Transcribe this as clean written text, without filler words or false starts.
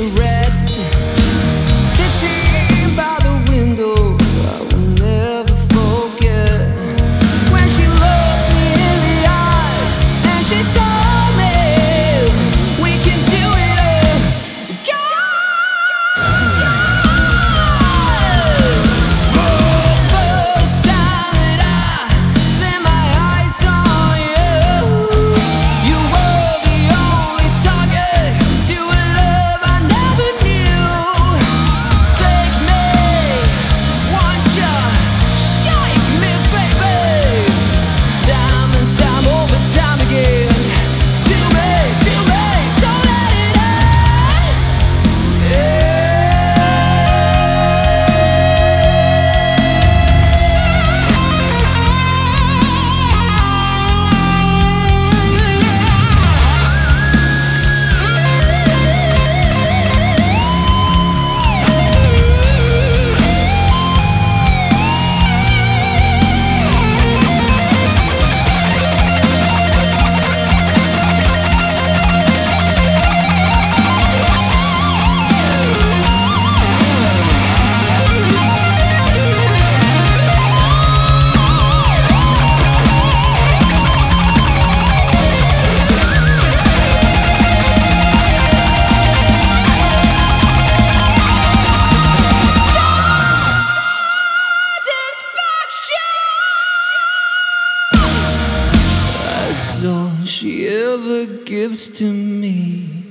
cigarette, sitting by the window. I will never forget when she looked me in the eyes and she told me we can do it. First time that I set my eyes on you, you were the only target to a love I never knew. Take me, want ya, shake me, baby. Time and time over time again. Do me, don't let it end. That's all she ever gives to me.